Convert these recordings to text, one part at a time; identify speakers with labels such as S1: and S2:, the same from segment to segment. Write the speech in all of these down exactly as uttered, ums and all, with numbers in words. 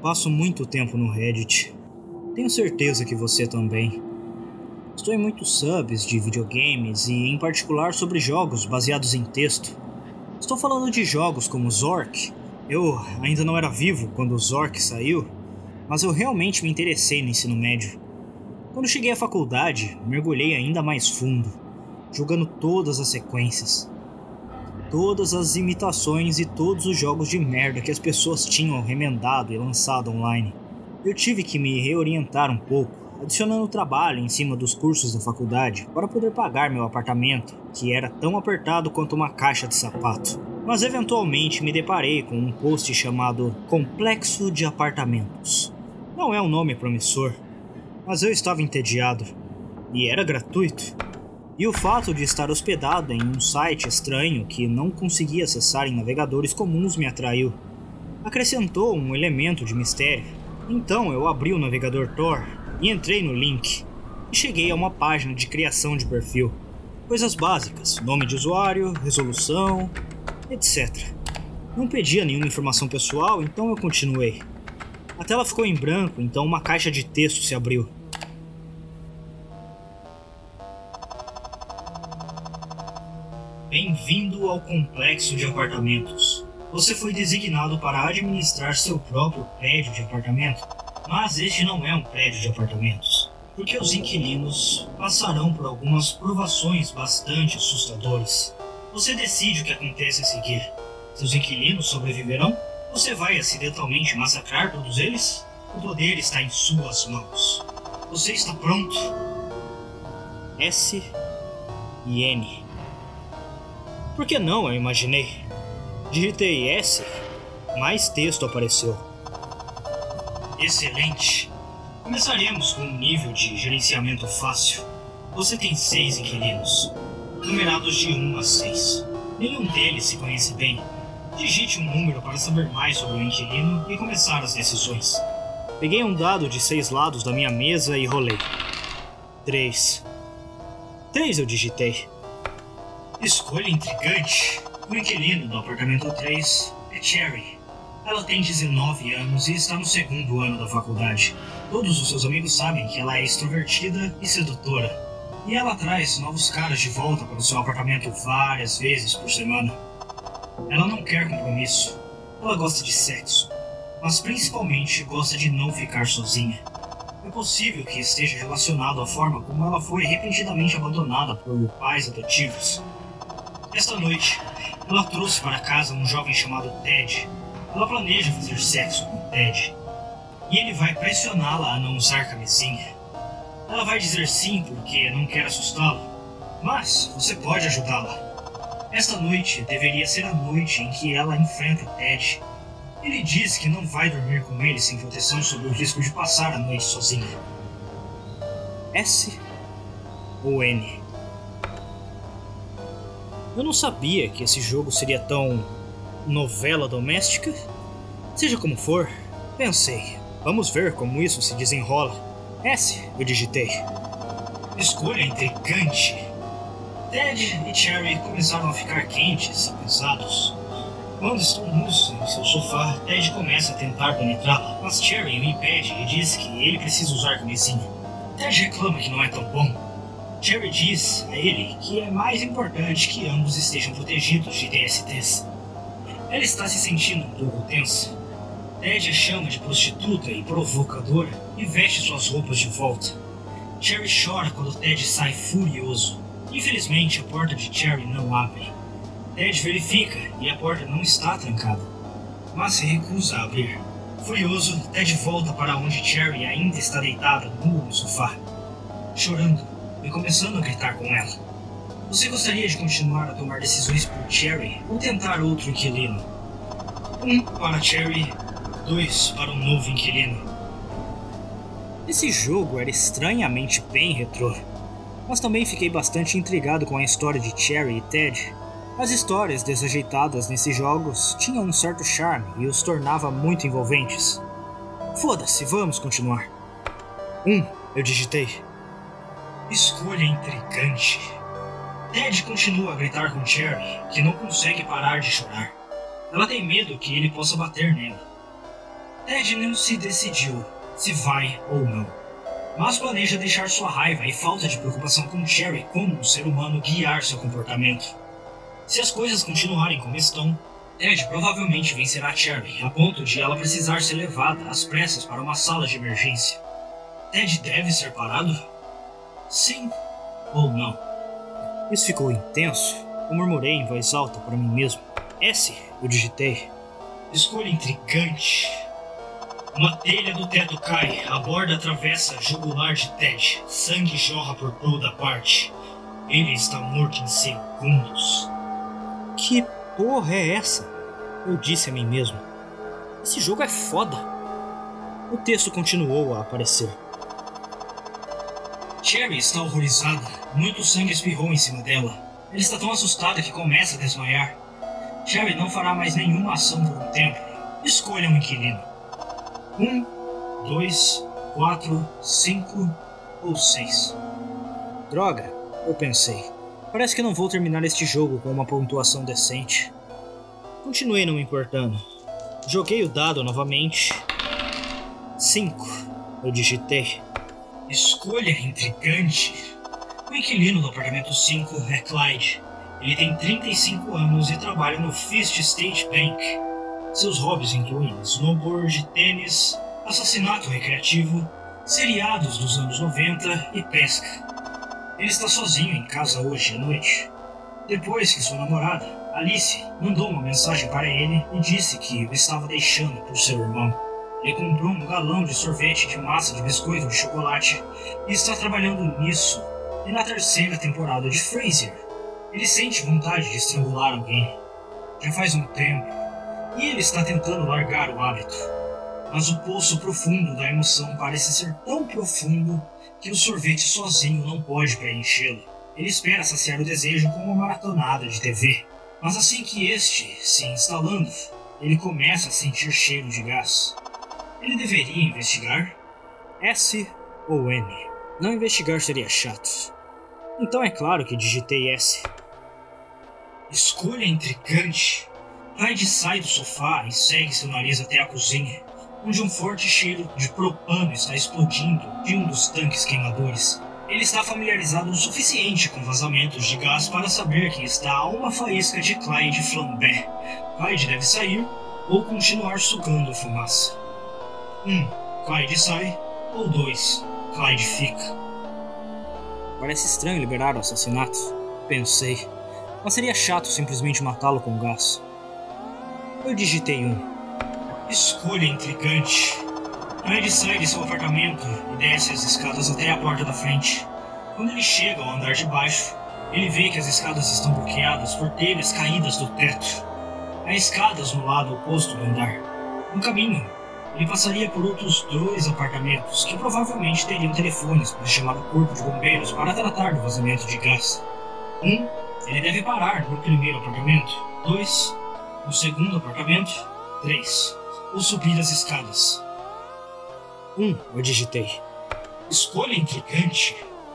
S1: passo muito tempo no Reddit. Tenho certeza que você também. Estou em muitos subs de videogames e, em particular, sobre jogos baseados em texto. Estou falando de jogos como Zork. Eu ainda não era vivo quando o Zork saiu, mas eu realmente me interessei no ensino médio. Quando cheguei à faculdade, mergulhei ainda mais fundo, jogando todas as sequências, todas as imitações e todos os jogos de merda que as pessoas tinham remendado e lançado online. Eu tive que me reorientar um pouco, adicionando trabalho em cima dos cursos da faculdade para poder pagar meu apartamento, que era tão apertado quanto uma caixa de sapato. Mas eventualmente me deparei com um post chamado Complexo de Apartamentos. Não é um nome promissor, mas eu estava entediado, e era gratuito. E o fato de estar hospedado em um site estranho que não conseguia acessar em navegadores comuns me atraiu. Acrescentou um elemento de mistério. Então eu abri o navegador Tor e entrei no link, e cheguei a uma página de criação de perfil. Coisas básicas, nome de usuário, resolução, etcétera. Não pedia nenhuma informação pessoal, então eu continuei. A tela ficou em branco, então uma caixa de texto se abriu. Bem-vindo ao complexo de apartamentos. Você foi designado para administrar seu próprio prédio de apartamento, mas este não é um prédio de apartamentos, porque os inquilinos passarão por algumas provações bastante assustadoras. Você decide o que acontece a seguir. Seus inquilinos sobreviverão? Você vai acidentalmente massacrar todos eles? O poder está em suas mãos. Você está pronto? S e N. Por que não, eu imaginei. Digitei S, mais texto apareceu. Excelente. Começaremos com um nível de gerenciamento fácil. Você tem seis inquilinos, numerados de um a seis. Nenhum deles se conhece bem. Digite um número para saber mais sobre o inquilino e começar as decisões. Peguei um dado de seis lados da minha mesa e rolei. Três. Três eu digitei. Escolha intrigante. O inquilino do apartamento três é Cherry. Ela tem dezenove anos e está no segundo ano da faculdade. Todos os seus amigos sabem que ela é extrovertida e sedutora. E ela traz novos caras de volta para o seu apartamento várias vezes por semana. Ela não quer compromisso. Ela gosta de sexo. Mas principalmente gosta de não ficar sozinha. É possível que esteja relacionado à forma como ela foi repentinamente abandonada por pais adotivos. Esta noite, ela trouxe para casa um jovem chamado Ted. Ela planeja fazer sexo com Ted. E ele vai pressioná-la a não usar camisinha. Ela vai dizer sim porque não quer assustá-lo. Mas você pode ajudá-la. Esta noite deveria ser a noite em que ela enfrenta Ted. Ele diz que não vai dormir com ele sem proteção sob o risco de passar a noite sozinha. S ou N? Eu não sabia que esse jogo seria tão novela doméstica. Seja como for, pensei, vamos ver como isso se desenrola. S, eu digitei. Escolha intrigante. Ted e Cherry começaram a ficar quentes e pesados. Quando estão nus em seu sofá, Ted começa a tentar penetrá-la, mas Cherry o impede e diz que ele precisa usar camisinha. Ted reclama que não é tão bom. Cherry diz a ele que é mais importante que ambos estejam protegidos de D S Ts. Ela está se sentindo um pouco tensa. Ted a chama de prostituta e provocadora e veste suas roupas de volta. Cherry chora quando Ted sai furioso. Infelizmente, a porta de Cherry não abre. Ted verifica e a porta não está trancada, mas se recusa a abrir. Furioso, Ted volta para onde Cherry ainda está deitada nua no sofá, chorando e começando a gritar com ela. Você gostaria de continuar a tomar decisões por Cherry ou tentar outro inquilino? Um para Cherry, dois para um novo inquilino. Esse jogo era estranhamente bem retrô, mas também fiquei bastante intrigado com a história de Cherry e Ted. As histórias desajeitadas nesses jogos tinham um certo charme e os tornava muito envolventes. Foda-se, vamos continuar. Um, eu digitei. Escolha intrigante. Ted continua a gritar com Cherry, que não consegue parar de chorar. Ela tem medo que ele possa bater nela. Ted não se decidiu se vai ou não, mas planeja deixar sua raiva e falta de preocupação com Cherry como um ser humano guiar seu comportamento. Se as coisas continuarem como estão, Ted provavelmente vencerá Cherry a ponto de ela precisar ser levada às pressas para uma sala de emergência. Ted deve ser parado? Sim ou não? Isso ficou intenso. Eu murmurei em voz alta para mim mesmo. S, eu digitei. Escolha intrigante. Uma telha do teto cai, a borda atravessa a jugular de Ted. Sangue jorra por toda parte. Ele está morto em segundos. Que porra é essa? Eu disse a mim mesmo. Esse jogo é foda. O texto continuou a aparecer. Cherry está horrorizada. Muito sangue espirrou em cima dela. Ela está tão assustada que começa a desmaiar. Cherry não fará mais nenhuma ação por um tempo. Escolha um inquilino. Um, dois, quatro, cinco ou seis. Droga, eu pensei. Parece que não vou terminar este jogo com uma pontuação decente. Continuei não me importando. Joguei o dado novamente. Cinco, eu digitei. Escolha intrigante. O inquilino do apartamento cinco é Clyde. Ele tem trinta e cinco anos e trabalha no Fist State Bank. Seus hobbies incluem snowboard, tênis, assassinato recreativo, seriados dos anos noventa e pesca. Ele está sozinho em casa hoje à noite. Depois que sua namorada, Alice, mandou uma mensagem para ele e disse que o estava deixando por seu irmão. Ele comprou um galão de sorvete de massa de biscoito de chocolate e está trabalhando nisso e na terceira temporada de Frasier. Ele sente vontade de estrangular alguém. Já faz um tempo e ele está tentando largar o hábito. Mas o poço profundo da emoção parece ser tão profundo que o sorvete sozinho não pode preenchê-lo. Ele espera saciar o desejo com uma maratonada de T V. Mas assim que este se instalando, ele começa a sentir cheiro de gás. Ele deveria investigar? S ou N? Não investigar seria chato. Então é claro que digitei S. Escolha intrigante. Clyde sai do sofá e segue seu nariz até a cozinha, onde um forte cheiro de propano está explodindo de um dos tanques queimadores. Ele está familiarizado o suficiente com vazamentos de gás para saber que está a uma faísca de Clyde flambé. Clyde deve sair ou continuar sugando a fumaça. Um, Clyde sai, ou dois, Clyde fica. Parece estranho liberar o assassinato, pensei, mas seria chato simplesmente matá-lo com gás. Eu digitei um. Escolha intrigante. Clyde sai de seu apartamento e desce as escadas até a porta da frente. Quando ele chega ao andar de baixo, ele vê que as escadas estão bloqueadas por telhas caídas do teto. Há escadas no lado oposto do andar. No caminho, ele passaria por outros dois apartamentos que provavelmente teriam telefones para chamar o corpo de bombeiros para tratar do vazamento de gás. Um, ele deve parar no primeiro apartamento. Dois, no segundo apartamento. Três, ou subir as escadas. Um, eu digitei. Escolha intrigante.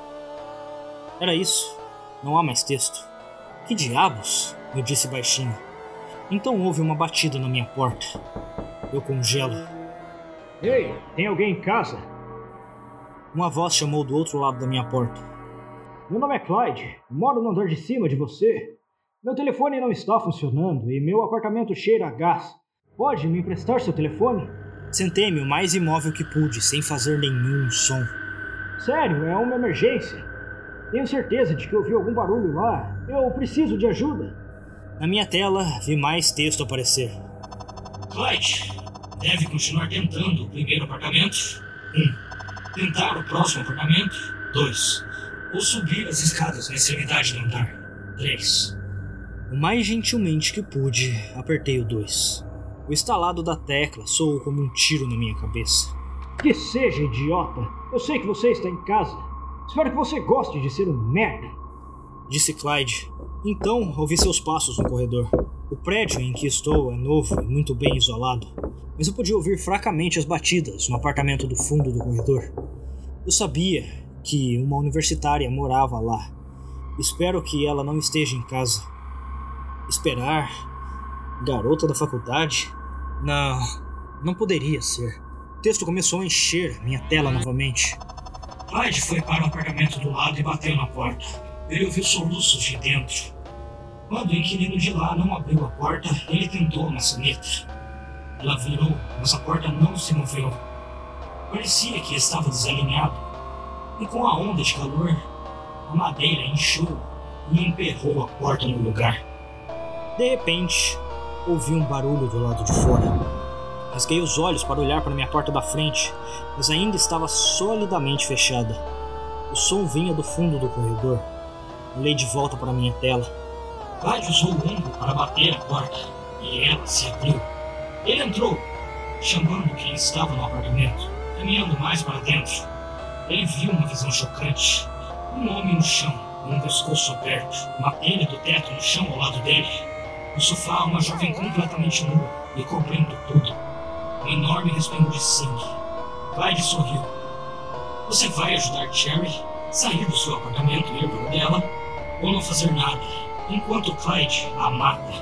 S1: Era isso. Não há mais texto. Que diabos? Eu disse baixinho. Então houve uma batida na minha porta. Eu congelo. Ei, tem alguém em casa? Uma voz chamou do outro lado da minha porta. Meu nome é Clyde, moro no andar de cima de você. Meu telefone não está funcionando e meu apartamento cheira a gás. Pode me emprestar seu telefone? Sentei-me o mais imóvel que pude, sem fazer nenhum som. Sério, é uma emergência. Tenho certeza de que ouvi algum barulho lá. Eu preciso de ajuda. Na minha tela, vi mais texto aparecer. Clyde, deve continuar tentando o primeiro apartamento. Um. Tentar o próximo apartamento. Dois. Ou subir as escadas na extremidade do andar. Três. O mais gentilmente que pude, apertei o dois. O estalado da tecla soou como um tiro na minha cabeça. Que seja, idiota. Eu sei que você está em casa. Espero que você goste de ser um merda. Disse Clyde. Então ouvi seus passos no corredor. O prédio em que estou é novo e muito bem isolado, mas eu podia ouvir fracamente as batidas no apartamento do fundo do corredor. Eu sabia que uma universitária morava lá. Espero que ela não esteja em casa. Esperar? Garota da faculdade? Não, Não poderia ser. O texto começou a encher minha tela novamente. Clyde foi para o apartamento do lado e bateu na porta. Ele ouviu soluços de dentro. Quando o inquilino de lá não abriu a porta, ele tentou a maçaneta. Ela virou, mas a porta não se moveu. Parecia que estava desalinhado. E com a onda de calor, a madeira inchou e emperrou a porta no lugar. De repente, ouvi um barulho do lado de fora. Rasguei os olhos para olhar para minha porta da frente, mas ainda estava solidamente fechada. O som vinha do fundo do corredor. Olhei de volta para minha tela. Clyde usou o ombro para bater a porta, e ela se abriu. Ele entrou, chamando quem estava no apartamento, caminhando mais para dentro. Ele viu uma visão chocante. Um homem no chão, com um pescoço aberto, uma telha do teto no chão ao lado dele. No sofá, uma jovem completamente nua e cobrindo tudo. Um enorme respingo de sangue. Clyde sorriu. Você vai ajudar Cherry a sair do seu apartamento e ir para o dela, ou não fazer nada, enquanto Clyde a mata?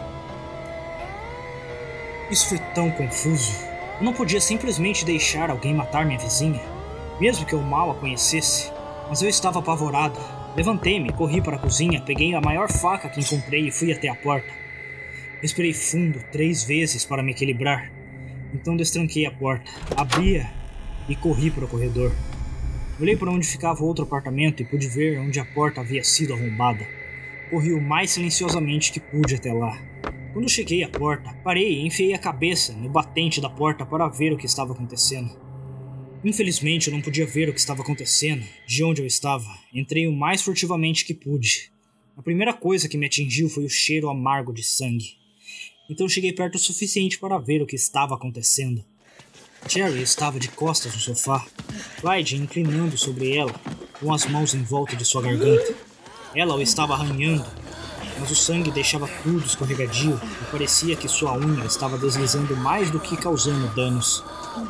S1: Isso foi tão confuso. Eu não podia simplesmente deixar alguém matar minha vizinha, mesmo que eu mal a conhecesse. Mas eu estava apavorado. Levantei-me, corri para a cozinha, peguei a maior faca que encontrei e fui até a porta. Respirei fundo três vezes para me equilibrar. Então destranquei a porta, abri-a e corri para o corredor. Olhei para onde ficava o outro apartamento e pude ver onde a porta havia sido arrombada. Corri o mais silenciosamente que pude até lá. Quando cheguei à porta, parei e enfiei a cabeça no batente da porta para ver o que estava acontecendo. Infelizmente eu não podia ver o que estava acontecendo, de onde eu estava. Entrei o mais furtivamente que pude. A primeira coisa que me atingiu foi o cheiro amargo de sangue. Então cheguei perto o suficiente para ver o que estava acontecendo. Cherry estava de costas no sofá, Clyde inclinando sobre ela, com as mãos em volta de sua garganta. Ela o estava arranhando, mas o sangue deixava tudo escorregadio e parecia que sua unha estava deslizando mais do que causando danos.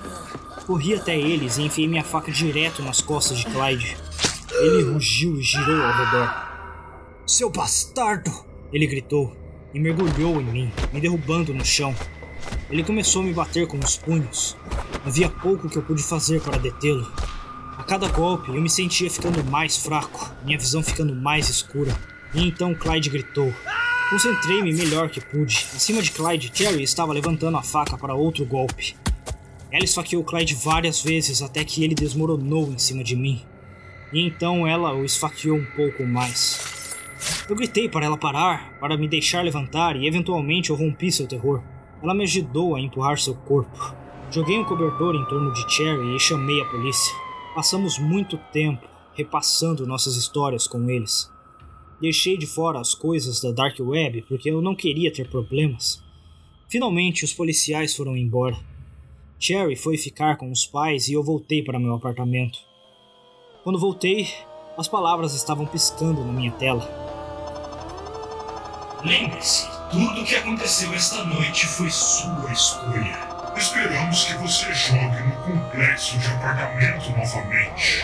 S1: Corri até eles e enfiei minha faca direto nas costas de Clyde. Ele rugiu e girou ao redor. Seu bastardo! Ele gritou e mergulhou em mim, me derrubando no chão. Ele começou a me bater com os punhos. Havia pouco que eu pude fazer para detê-lo. A cada golpe eu me sentia ficando mais fraco, minha visão ficando mais escura. E então Clyde gritou. Concentrei-me melhor que pude. Acima de Clyde, Cherry estava levantando a faca para outro golpe. Ela esfaqueou Clyde várias vezes até que ele desmoronou em cima de mim. E então ela o esfaqueou um pouco mais. Eu gritei para ela parar, para me deixar levantar e eventualmente eu rompi seu terror. Ela me ajudou a empurrar seu corpo. Joguei um cobertor em torno de Cherry e chamei a polícia. Passamos muito tempo repassando nossas histórias com eles. Deixei de fora as coisas da Dark Web porque eu não queria ter problemas. Finalmente os policiais foram embora. Cherry foi ficar com os pais e eu voltei para meu apartamento. Quando voltei, as palavras estavam piscando na minha tela. Lembre-se, tudo o que aconteceu esta noite foi sua escolha.
S2: Esperamos que você jogue no complexo de apartamento novamente.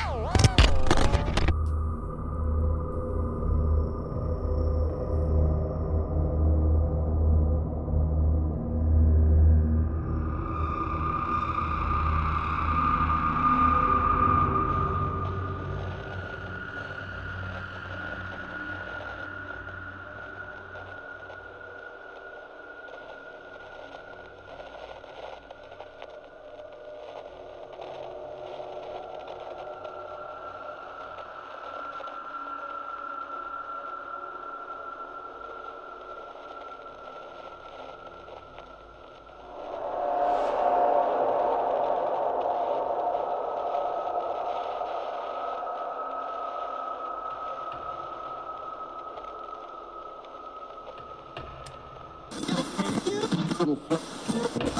S3: Thank you.